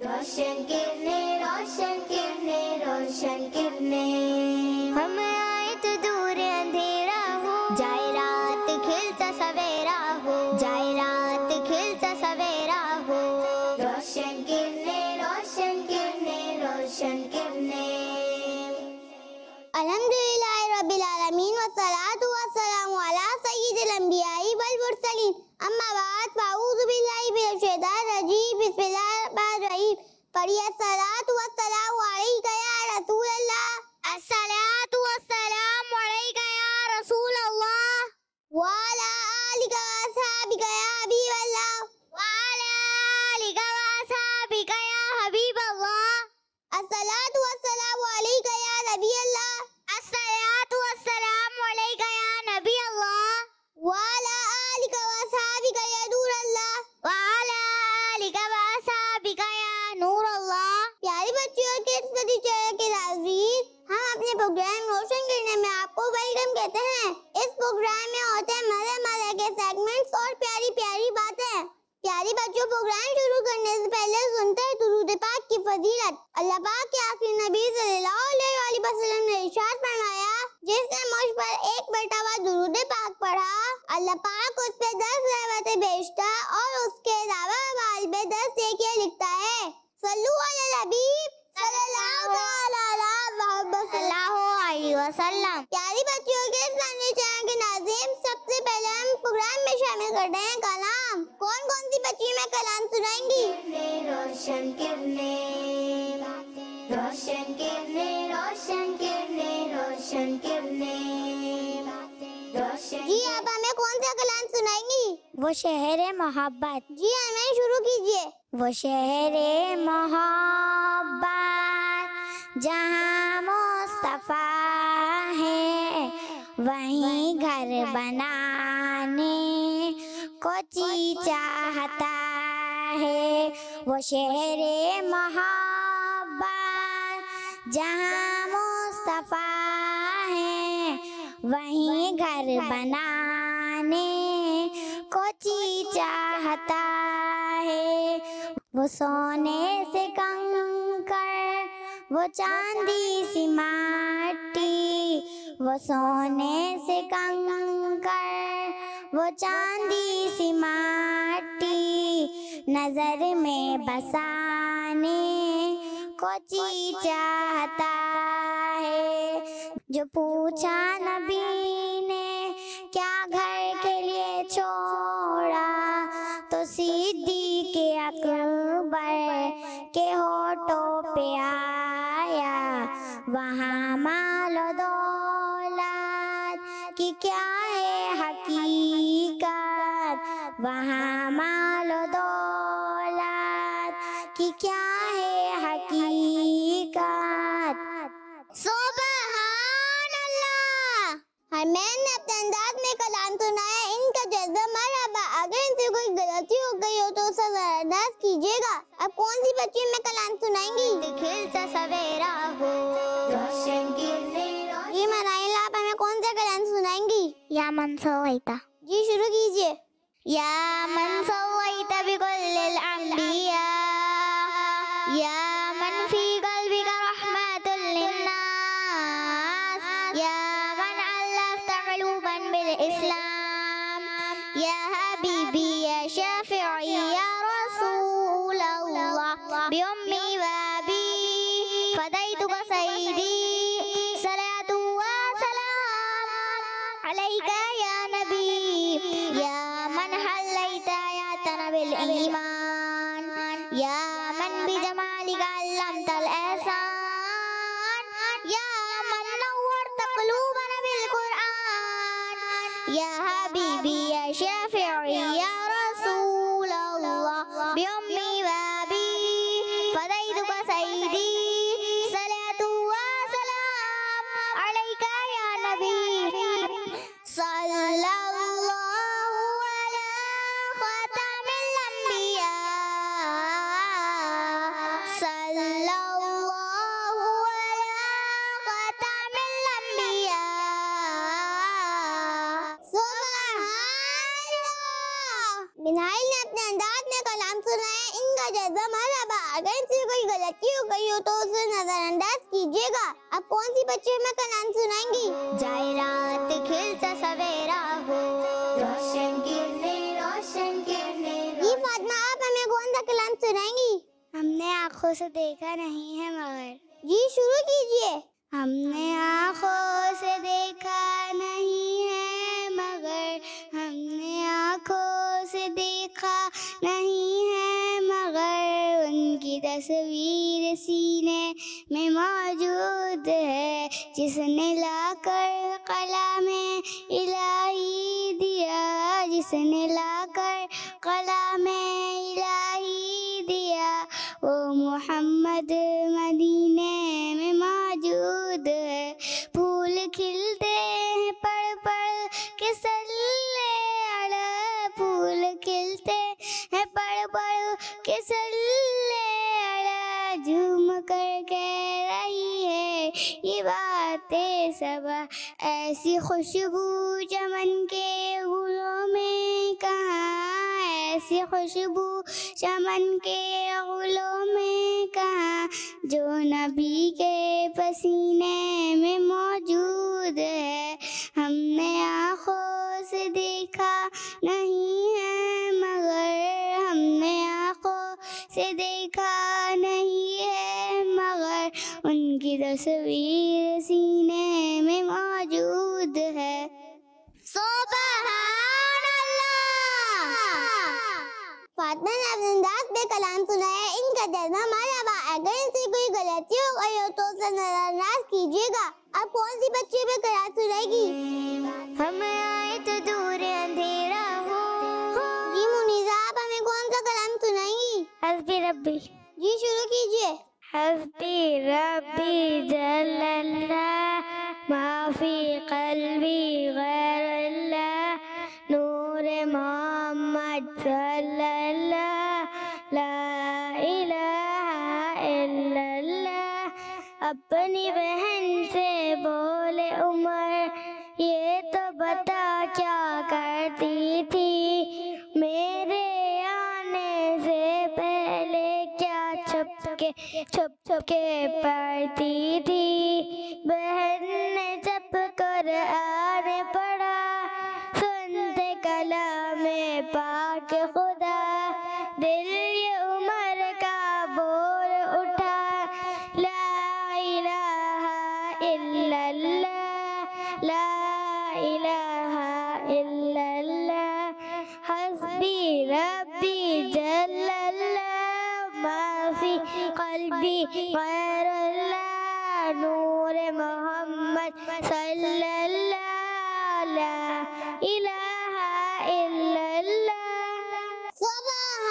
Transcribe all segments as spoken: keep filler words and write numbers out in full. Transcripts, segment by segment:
रोशन किरणें, रोशन किरणें, रोशन किरणें, हम आए तो दूर अंधेरा हो, जाए रात खिलता सवेरा हो, जाए रात खिलता सवेरा हो। रोशन किरणें, रोशन किरणें, रोशन किरणें। अल्हम्दुलिल्लाहि रब्बिल आलमीन वस्सलातु वस्सलामु अला सय्यिदिल अंबियाई वल मुरसलीन। अम्मा बाद फ़अऊज़ु बिल्लाहि मिनश शैतानिर रजीम। बिस्मिल्लाहिर रहमानिर रहीम। पढ़िए अस्सलातु वस्सलामु अलैका या रसूल अल्लाह। अस्सलातु वस्सलामु अलैका या रसूल अल्लाह। व अला आलिका व अस्हाबिका या हबीब अल्लाह। व अला आलिका व अस्हाबिका या हबीब अल्लाह। अस्सलातु वस्सलामु अलैका या नबी अल्लाह। अस्सलातु वस्सलामु अलैका या नबी अल्लाह। व अला आलिका व अस्हाबिका या नूर अल्लाह। व अला आलिका व अस्हाबिका या नूर अल्लाह। प्यारे बच्चों के इस चैनल के नाज़रीन, हम अपने प्रोग्राम रोशन करने में आपको वेलकम कहते हैं। इस प्रोग्राम में होते हैं मजे मजे के सेगमेंट्स और प्यारी प्यारी बातें। प्यारी बच्चों, प्रोग्राम शुरू करने से पहले सुनते हैं दुरूद पाक की फजीलत। अल्लाह पाक के आखिरी नबी सल्लल्लाहु अलैहि वसल्लम ने इरशाद फरमाया, जिसने मुझ पर एक मरतबा दुरूद पाक पढ़ा, अल्लाह पाक उस पे दस रहमतें भेजता और उसके अलावा अमाल में दस नेकियां लिखता है। सल्लु अला नबी सल्लल्लाहु अलैहि वसल्लम। प्यारी बच्चों के इस चैनल के नाज़रीन, सबसे पहले हम प्रोग्राम में शामिल करते हैं कलाम। कौन कौन सी बच्ची में कलाम सुनाएंगी? रोशन किरणें, रोशन किरणें, रोशन किरणें, रोशन किरणें, रोशन। जी, आप हमें कौन सा कलाम सुनाएंगी? वो शहर मोहब्बत। जी, हमें शुरू कीजिए। वो शहर मोहब्बत जहाँ मुस्तफा है, वहीं घर बनाने को जी चाहता है। वो शहर मोहब्बत जहाँ मुस्तफा है, वहीं घर बनाने को जी चाहता है। वो सोने से कंकर, वो चांदी सी माटी, वो सोने से कंकर, वो चांदी सी माटी, नजर में बसाने को जी चाहता है। जो पूछा नबी ने क्या घर के लिए छोड़ा, तो सिद्दीक़ अकबर के होठों पे आया, वहाँ मालो दौलत की क्या है हकीकत, वहाँ मालो दौलत की क्या है हकीकत। सुभान अल्लाह। हरमैन ने अपने अंदाज में कलाम सुनाया, इनका जज्बा मरहबा। अगर इनसे कोई गलती हो गई हो तो उसे बर्दाश्त कीजिएगा। अब कौन सी बच्ची में कलाम सुनाएंगी? खिलता सवेरा हो, रोशन किरणें। जी मनाइल, आप हमें कौन सा कलाम सुनाएंगी? या मन सवैता। जी, शुरू कीजिए। या मन सवैता बिकुल्लिल अंबिया, या मन फी क़ल्बिका रहमतुल लिन्नास, या मन अल्लफ़्ता क़ुलूबन बिल इस्लाम, या हबीबी या शफ़ीई या रसूल अल्लाह, बिउम्मी व अबी फ़दैतुका सय्यदी, सलातु व सलाम अलैका या नबी, या मन हल्लैता यातना बिल ईमान, या मन बिजमालिका अल्लमतल एहसान, या मन नव्वरता क़ुलूबना बिल क़ुरआन, या हबीबी या शफ़ीई या रसूल अल्लाह, बिउम्मी व अबी फ़दैतुका सय्यदी, सलातु व सलाम अलैका या नबी। सल्लल्लाहु अला ख़ातमिल अंबिया, सल्लल्लाहु अला ख़ातमिल अंबिया, से कोई गलती हो गई हो तो उसे नजरअंदाज कीजिएगा। अब कौन सी बच्चे में कलाम सुनाएंगी? जाए रात खिलता सवेरा हो, रोशन किरने रोशन किरने। ये फातिमा, आप हमें कौन सा कलाम सुनाएंगी? हमने आँखों से देखा नहीं है मगर। जी शुरू कीजिए। हमने आँखों से देखा नहीं है मगर, हमने आँखों से देखा नहीं है मगर, उनकी तस्वीर सीने में मौजूद है, जिसने लाकर कलामे इलाही दिया, जिसने लाकर कलामे इलाही दिया, वो मोहम्मद मदीने में मौजूद है। फूल खिलते हैं पड़ पड़ के सल्ले अला, फूल खिलते हैं पड़ पड़ के सल्ले अला, झूम कर कह रही है ये बातें सब, ऐसी खुशबू चमन के गुलों में कहाँ, ऐसी खुशबू चमन के गुलों में कहाँ, जो नबी के पसीने में मौजूद है। हमने आँखों से देखा नहीं है मगर, हमने आँखों से देखा नहीं है मगर, उनकी तस्वीर सीने में मौजूद है। सुभान अल्लाह। फातिमा ने अपने अंदाज में कलाम सुनाया, इनका जज्बा मरहबा। अगर इनसे कोई गलती हो गई हो तो उसे नजरअंदाज कीजिएगा। अब कौन सी बच्ची पे कलाम सुनाएगी? हम आए तो दूर अंधेरा हो। जी मुनीजा, आप हमें कौन सा कलाम सुनाएंगी? हस्बी रब्बी। जी शुरू कीजिए। हस्बी रब्बी जल्लल्लाह, माफी कल्बी गैरल्लाह, नूर मोहम्मद सल्लल्लाह, ला इलाहा इल्लल्लाह। अपनी बहन से बोले उमर, ये तो बता क्या करती थी, मेरे आने से पहले क्या छुप के छुप छुप के पढ़ती थी। बहन ने जब कुरान पढ़ा, सुनते कलामे पाक खुदा, दिल ये उमर का बोल उठा, ला इलाहा इल्लल्लाह, ला इलाहा इल्लल्लाह। हस्बी रब्बी जल्लल्लाह, माफी कल्बी गैरल्लाह, नूर मोहम्मद सल्लल्लाह, ला इलाहा इल्लल्लाह। सुभान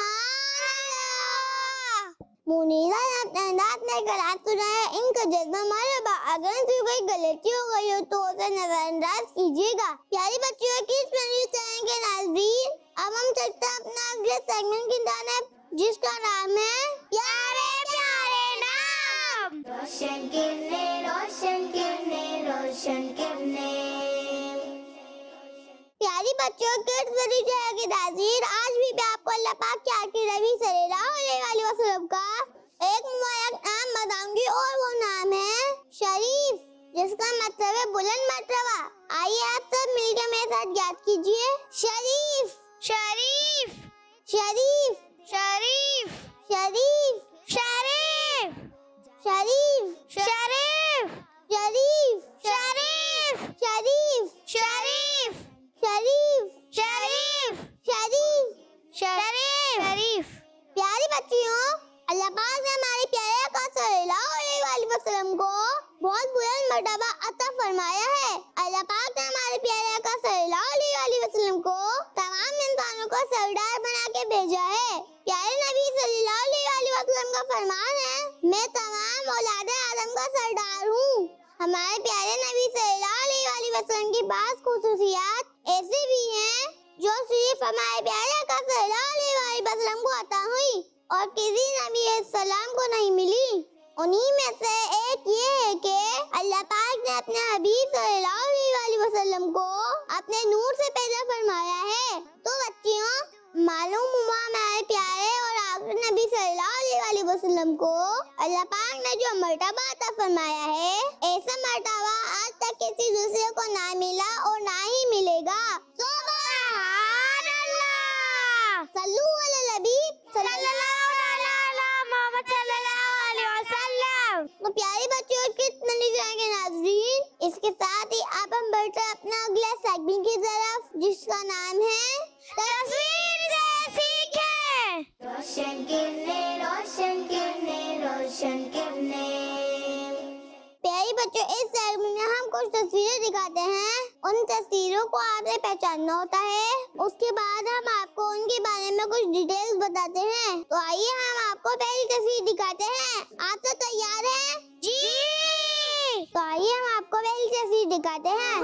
अल्लाह। मुनीजा ने अपने अंदाज में कलाम सुनाया, इनका जज्बा मरहबा। अगर इनसे कोई गलती हो गई हो तो उसे नजरअंदाज कीजिएगा। प्यारी बच्चियों की इस चैनल के नाज़रीन, अब हम चलते हैं अपना अगले सेगमेंट की तरफ, जिसका नाम है प्यारे प्यारे नाम। रोशन किरने रोशन किरने रोशन किरने। प्यारी बच्चों के इस चैनल की नाज़रीन, आज भी मैं आपको अल्लाह पाक के आखिरी नबी सल्लल्लाहु अलैहि वसल्लम का एक मुबारक नाम बताऊंगी और वो नाम है शरीफ, जिसका मतलब है बुलंद मर्तबा। आइए आप सब मिलकर मेरे साथ याद कीजिए। शरीफ शरीफ शरीफ शरीफ शरीफ शरीफ शरीफ शरीफ शरीफ शरीफ शरीफ शरीफ शरीफ शरीफ शरीफ शरीफ शरीफ। प्यारी बच्चियों, अल्लाह पाक ने हमारे प्यारे आका सल्लल्लाहु अलैहि वसल्लम को बहुत बुलंद मर्तबा अता फरमाया है। अल्लाह पाक ने हमारे प्यारे आका सल्लल्लाहु अलैहि वसल्लम को तमाम इंसानों को सरदार बना के भेजा है। प्यारे नबी सल्लल्लाहु अलैहि वसल्लम का फरमान है, मैं तमाम औलाद आदम का सरदार हूँ। हमारे प्यारे नबी सल्लल्लाहु अलैहि वसल्लम की बात खुसूसियात ऐसे भी हैं जो सिर्फ हमारे प्यारे आका सल्लल्लाहु अलैहि वसल्लम को अता हुई और किसी नबी सलाम को नहीं मिली। उन्हीं में से एक ये है कि अल्लाह पाक ने अपने हबीब सल्लल्लाहु अलैहि वसल्लम को अपने नूर से पैदा फरमाया है। तो बच्चियों, मालूम हुआ हमारे प्यारे और आखिरी नबी सल्लल्लाहु अलैहि वसल्लम को अल्लाह पाक ने जो मर्तबा अता फरमाया है, ऐसा मर्तबा आज तक किसी दूसरे को ना मिला और ना ही मिलेगा। सुभान अल्लाह। सल्लू अला नबी सल्लल्लाहु अलैहि वसल्लम। तो प्यारे बच्चों कितने के नाज़रीन, इसके साथ ही अब हम बढ़ते हैं अपना अगला सेगमेंट की तरफ, जिसका नाम है तस्वीर से सीखें। रोशन किरणें, रोशन किरणें, रोशन किरणें। प्यारे बच्चों, इस सेगमेंट में हम कुछ तस्वीरें दिखाते हैं। उन तस्वीरों को आपने पहचानना होता है। उसके बाद हम आपको उनके बारे में कुछ डिटेल्स बताते हैं। तो आइए हम आपको पहली तस्वीर दिखाते हैं। आप तो तैयार हैं? जी। तो आइए हम आपको पहली तस्वीर दिखाते हैं।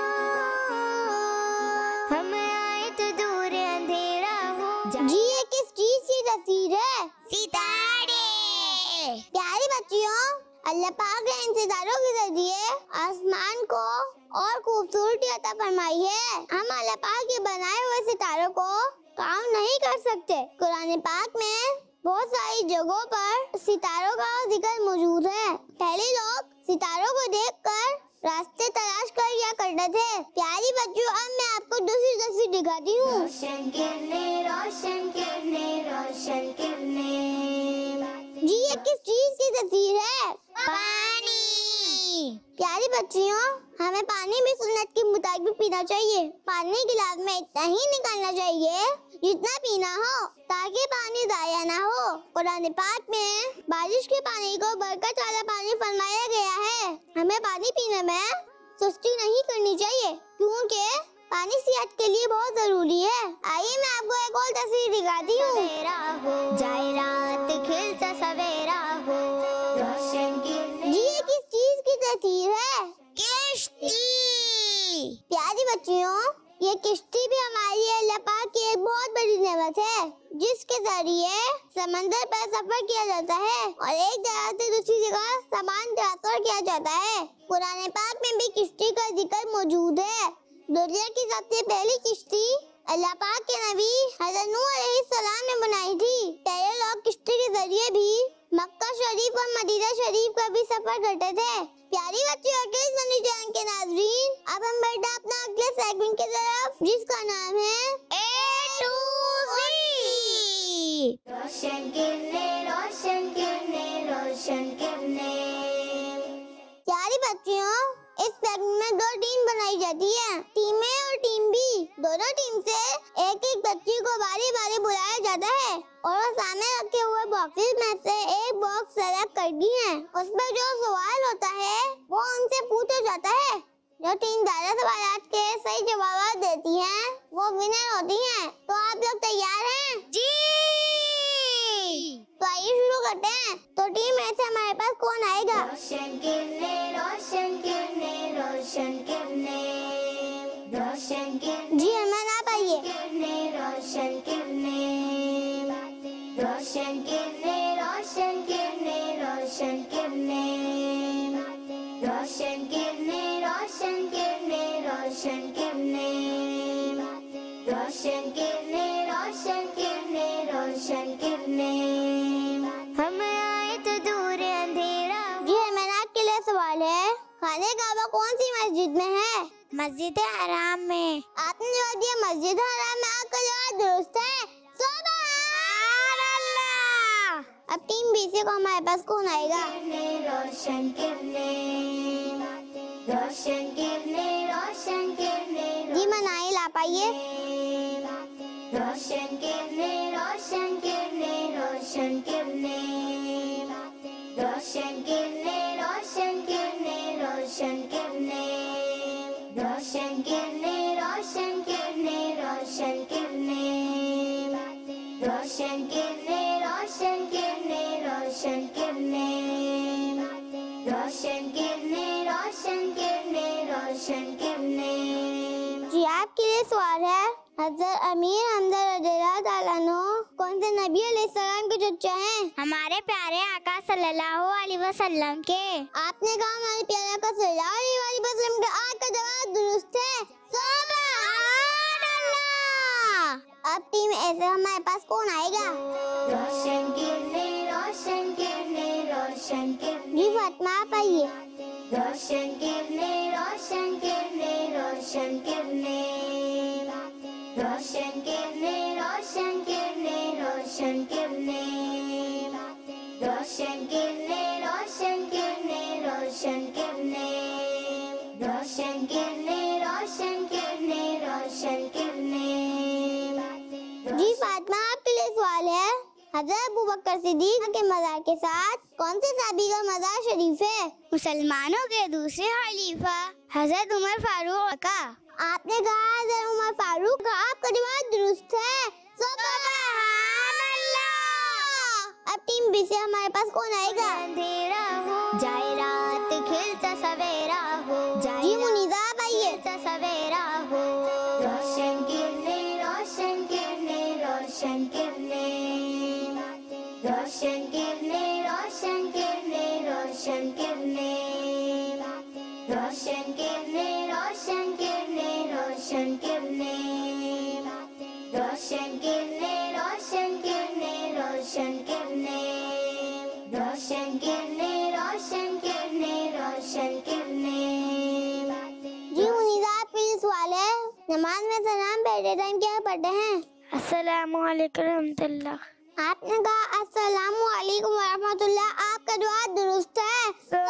हम आए तो दूर अंधेरा हो। जी, ये किस चीज की तस्वीर है? सितारे। प्यारे बच्चियों, अल्लाह पाक ने इन सितारों के जरिए आसमान को और खूबसूरती अता फरमाई है। हम अल्लाह पाक के बनाए हुए सितारों को काउंट नहीं कर सकते। कुरान पाक में बहुत सारी जगहों पर सितारों का जिक्र मौजूद है। पहले लोग सितारों को देखकर रास्ते तलाश कर लिया करते थे। प्यारी बच्चों, अब मैं आपको दूसरी तस्वीर दिखाती हूँ। रोशन किरणें, रोशन किरणें, रोशन किरणें। जी, ये किस चीज की तस्वीर है? पानी। प्यारी बच्चियों, हमें पानी भी सुन्नत के मुताबिक पीना चाहिए। पानी गिलास में इतना ही निकालना चाहिए जितना पीना हो, ताकि पानी जाया ना हो। कुरान पाक में बारिश के पानी को बरकत वाला पानी फरमाया गया है। हमें पानी पीने में सुस्ती नहीं करनी चाहिए, क्योंकि पानी सेहत के लिए बहुत जरूरी है। आइए मैं आपको एक और तस्वीर दिखाती हूँ। सवेरा हो जाए रात, खिलता सवेरा हो। रोशन किरणें। जी, ये किस चीज की तस्वीर है? किश्ती। प्यारी बच्चियों, ये किश्ती भी हमारी अल्लाह पाक की एक बहुत बड़ी नेमत है, जिसके जरिए समंदर पर सफर किया जाता है और एक जगह से दूसरी जगह सामान ट्रांसफर किया जाता है। कुरान पाक में भी किश्ती का जिक्र मौजूद है। दुनिया की सबसे पहली किश्ती अल्लाह पाक के नबी हज़रत नूह अलैहिस्सलाम ने बनाई थी। पहले लोग किश्ती के जरिए भी मक्का शरीफ और मदीना शरीफ का भी सफर करते थे। प्यारी बच्चियों के नाज़रीन, अब हम बढ़ते हैं अपना अगले सेगमेंट की तरफ, जिसका नाम है ए टू ज़ेड। रोशन किरणें, रोशन किरणें, रोशन किरणें। प्यारी बच्चियों, इस सेगमेंट में दो टीम बनाई जाती है, टीम ए और टीम बी। दोनों टीम से एक एक बच्ची को बारी बारी बुलाया जाता है और वो सामने रखे हुए बॉक्सेस में से एक बॉक्स सेलेक्ट करती है। उसमें जो सवाल होता है वो उनसे पूछा जाता है। जो टीम ज्यादा सवाल के सही जवाब देती है वो विनर होती है। तो आप लोग तैयार हैं? जी। तो आइए शुरू करते हैं। तो टीम ए से हमारे पास कौन आएगा? रोशन किरणें, रोशन किरणें, रोशन किरणें, रोशन किरणें। जी अरमान, आप आइए। किरणें, रोशन किरणें, रोशन किरणें, रोशन किरणें, रोशन किरणें, रोशन किरणें, रोशन किरणें, रोशन किरणें, रोशन किरणें, रोशन किरणें, रोशन किरणें। हम आए तो दूर अंधेरा। जी अरमान, आपके लिए सवाल है, खाने काबा कौन सी मस्जिद में है? मस्जिद हराम में। आपने जवाब दिया मस्जिद हराम में। आपका जवाब दुरुस्त है। सुभान अल्लाह। अब टीम बी से को हमारे पास कौन आएगा? रोशन किरणें, रोशन किरणें, रोशन किरणें। जी मनाइल, आप आइए। रोशन किरणें, रोशन किरणें, रोशन किरणें, रोशन किरणें, रोशन किरणें, रोशन किरणें, रोशन किरणें, रोशन किरणें, रोशन किरणें, रोशन किरणें, रोशन किरणें, रोशन किरणें, रोशन किरणें, रोशन किरणें, रोशन किरणें। जी आपके लिए सवाल है, हज़रत अमीर हमजा रज़ियल्लाहु ताला अन्हु कौन से नबी अलैहिस्सलाम के चचा हैं? हमारे प्यारे आका सल्लल्लाहु अलैहि वसल्लम के। आपने कहा हमारे प्यारे आका सल्लल्लाहु अलैहि वसल्लम के। आपका जवाब दुरुस्त है। सुभान अल्लाह। अब टीम ऐसे हमारे पास कौन आएगा? रोशन किरणें, रोशन रोशन किरणें रोशन किरणें। जी फातिमा आप आइए। रोशन किरणें रोशन किरणें रोशन किरणें। रोशन किरणें रोशन किरणें रोशन किरणें। रोशन किरणें रोशन किरणें रोशन किरणें। रोशन किरणें रोशन किरणें रोशन किरणें। जी फातिमा आपके लिए सवाल है, हज़रत अबू बकर सिद्दीक के मज़ार के साथ कौन से सहाबी का मज़ार शरीफ है? मुसलमानों के दूसरे खलीफा हज़रत उमर फारूक का। आपने कहा हज़रत उमर फारूक का, आपका जवाब दुरुस्त है। सुभान अल्लाह। अब टीम बी से हमारे पास कौन आएगा? अंधेरा हो जाए रात खिलता सवेरा हो। जी मुनीज़ा आप आइए। खिलता सवेरा हो। रोशन किरणें रोशन किरणें रोशन किरणें। रोशन किरणें रोशन किरणें रोशन किरणें। रोशन किरणें रोशन किरणें रोशन किरणें। रोशन किरणें रोशन किरणें रोशन किरणें। रोशन किरणें रोशन किरणें रोशन किरणें। जी मुनीज़ा आपके लिए सवाल है, नमाज में सलाम पहले टाइम क्या पढ़ते हैं? अस्सलामु अलैकुम रहमतुल्लाह। आपने कहा अस्सलामु अलैकुम वरहमतुल्लाह, आपका जवाब दुरुस्त है।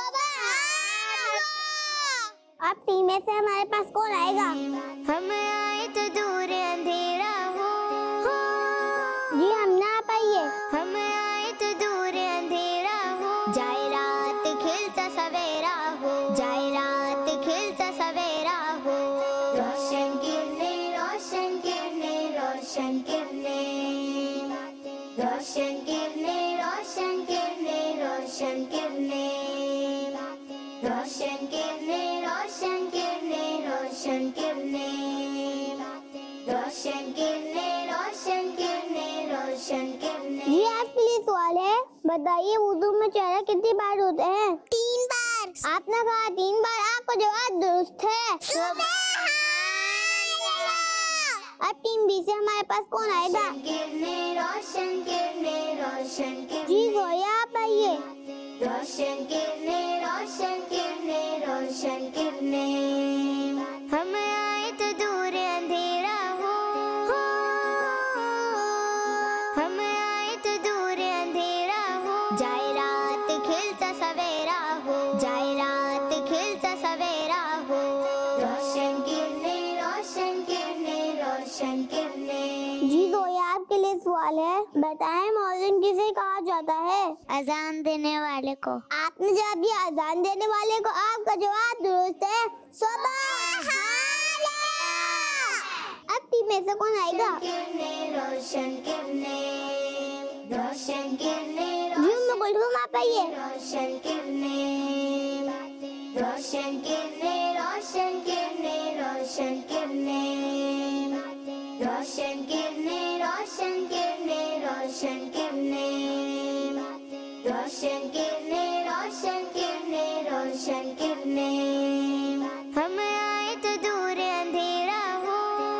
अब टीम में से हमारे पास कौन आएगा? हम आए तो दूर अंधेरा हो। जी हमना आप आइए। हम आए तो दूर अंधेरा हो। जाए रात खिलता सवेरा हो। जाए रात खिलता सवेरा हो। रोशन किरणें रोशन किरणें रोशन किरणें। रोशन किरणें रोशन किरणें रोशन किरणें। रोशन किरणें रोशन किरणें रोशन किरणें। रोशन किरणें रोशन किरणें रोशन किरणें। जी आपके लिए सवाल है, बताइए वुजू में चेहरा कितनी बार होते हैं? तीन बार। आपने कहा तीन बार, आपका जवाब दुरुस्त है। अब टीम बी से हमारे पास कौन आएगा? किरणें रोशन किरणें रोशन किरणें। जी जोया आप आइए। रोशन किरणें रोशन किरणें रोशन किरणें। हम आए तो दूर अंधेरा हो। हम आए तो दूर अंधेरा हो। जाए रात खिलता सवेरा हो। जाए रात खिलता सवेरा हो। रोशन किरणें रोशन किरणें रोशन किरणें। जी जोया आपके लिए सवाल है, बताएं मौज़िन किसे कहा जाता है? अजान देने वाले को। आपने जवाब दिया अजान देने वाले को, आपका जवाब दुरुस्त है। सुभान अल्लाह। अब टीम में से कौन आएगा? किरणें रोशन किरणें। रोशन किरणें जी उम्मे कुलसुम आप आइए। रोशन किरणें। रोशन किरणें रोशन किरणें रोशन किरणें। रोशन किरणें रोशन किरणें रोशन किरणें। रोशन किरणें रोशन किरणें रोशन किरणें। हम आए तो दूर अंधेरा हो।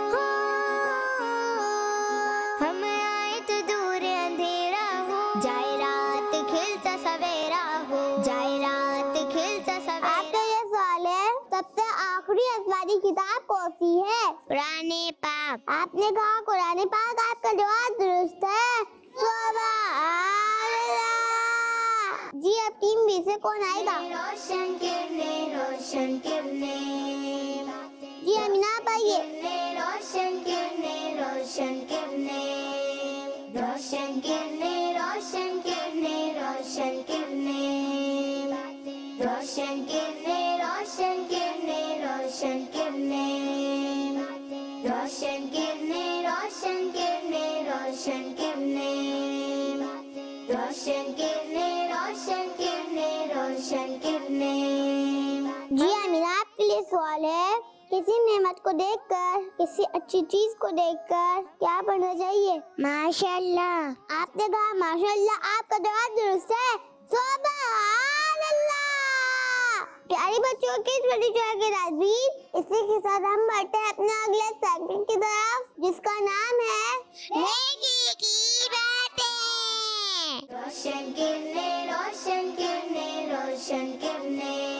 हम आए तो दूर अंधेरा हो। जाए रात खिलता सवेरा हो। जाए रात खिलता सवेरा। आपका ये सवाल है, सबसे आखिरी आसमानी किताब कौन सी है? कुरान पाक। आपने कहा कुरान पाक, आपका जवाब दुरुस्त है। सुभान अल्लाह। जी अब टीम बी से कौन आएगा? रोशन किरणें रोशन किरणें। जी अमीना आप आइए। रोशन किरणें रोशन किरणें। रोशन किरणें रोशन किरणें रोशन किरणें। रोशन किरणें रोशन किरणें रोशन किरणें। रोशन किरणें रोशन किरणें रोशन किरणें। रोशन किरणें रोशन किरणें रोशन किरणें। जी अमीना आपके लिए सवाल है, किसी नेमत को देखकर, किसी अच्छी चीज को देखकर क्या पढ़ना चाहिए? माशाअल्लाह। आपने कहा माशाअल्लाह, आपका जवाब दुरुस्त है। सुभान अल्लाह। प्यारे बच्चों के इस परिचय के नाज़रीन, इसी के साथ हम बढ़ते हैं अपने अगले सेगमेंट की तरफ, जिसका नाम है नेकी की बातें। रोशन किरणें, रोशन किरणें, रोशन किरणें।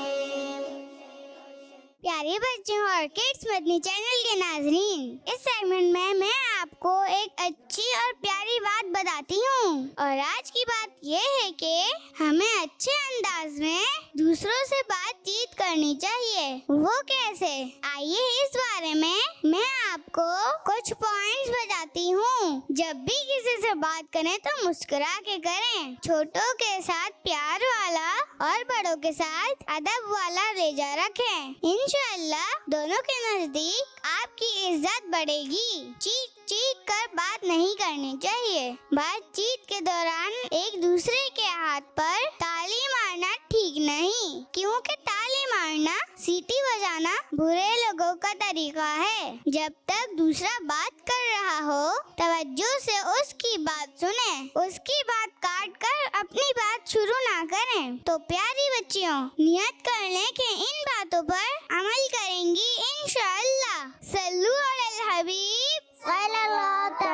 प्यारे बच्चों और किड्स मदनी चैनल के नाजरीन, इस सेगमेंट में मैं आपको एक अच्छी और प्यारी बात बताती हूँ। और आज की बात ये है कि हमें अच्छे अंदाज में दूसरों से बातचीत करनी चाहिए। वो कैसे? आइए इस बारे में मैं आपको कुछ पॉइंट्स बताती हूँ। जब भी किसी से बात करें तो मुस्कुरा के करें। छोटों के साथ प्यार वाला और बड़ों के साथ अदब वाला रेजा रखें। इंशाअल्लाह दोनों के नजदीक आपकी इज्जत बढ़ेगी। चीख चीख कर बात नहीं करनी चाहिए। बातचीत के दौरान एक दूसरे के हाथ पर ताली मारना ठीक नहीं, क्योंकि ताली मारना, सीटी बजाना बुरे लोगों का तरीका है। जब तक दूसरा बात कर रहा हो तवज्जो से उसकी बात सुने, उसकी बात काट कर अपनी बात शुरू ना करें। तो प्यारी बच्चियों, नियत कर लें कि इन बातों पर अमल करेंगी इंशाअल्लाह। सल्लू अलल हबीब सल्लल्लाहु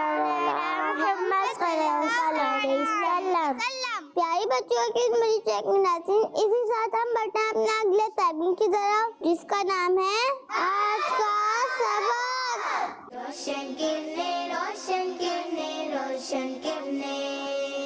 अलैहि वसल्लम। प्यारी बच्चों की मेरी चेकिंग नाज़रीन, इसी साथ हम बढ़ते हैं अपने अगले सेगमेंट की तरफ, जिसका नाम है आज का सबक। रोशन किरणें, रोशन किरणें, रोशन किरणें।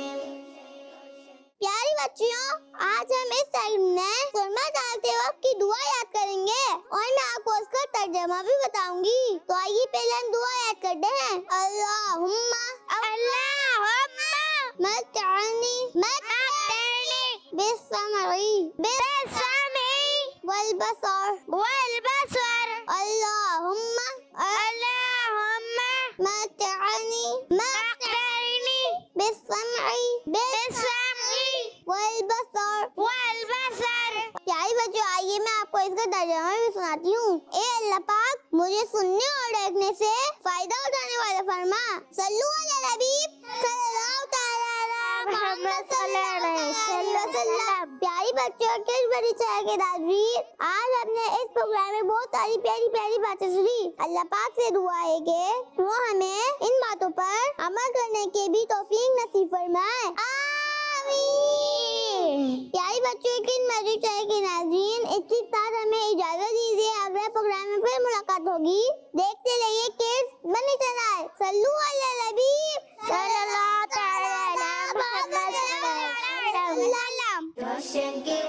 प्यारी बच्चियों, आज हम इस सेगमेंट में सुरमा डालते वक्त की दुआ याद करेंगे और मैं आपको उसका तर्जुमा भी बताऊंगी। तो आइए पहले हम दुआ याद करते हैं। अल्लाहुम्मा अल्लाहुम्मा मतअनी मतअनी बिस्समई बिस्समई वल बसर वल बसर। अल्लाहुम्मा अल्लाहुम्मा मतअनी मतअनी बिस्समई बिस्समई वल बसर वल बसर। प्यारी बच्चों, आइए मैं आपको इसका तर्जुमा भी सुनाती हूँ। ए अल्लाह पाक, मुझे सुनने और देखने से फायदा उठाने वाला फरमा। सल्लू अला नबी सल्लल्लाहु तआला मुहम्मद सल्लल्लाहु अलैहि वसल्लम। प्यारी बच्चों के बड़ी चाय के नाज़रीन, आज हमने इस प्रोग्राम में बहुत सारी प्यारी प्यारी बातें सुनी। अल्लाह पाक से दुआ है कि वो हमें इन बातों पर अमल करने की भी तौफीक नसीब फरमाए। प्यारी बच्चों की मर्जी चाहे के नाज़रीन, इसके साथ हमें इजाजत दीजिए। अगले प्रोग्राम में फिर मुलाकात होगी। देखते रहिए किड्स मनी चैनल। सल्लू अला नबी सल्लल्लाहु अलैहि वसल्लम। रोशन के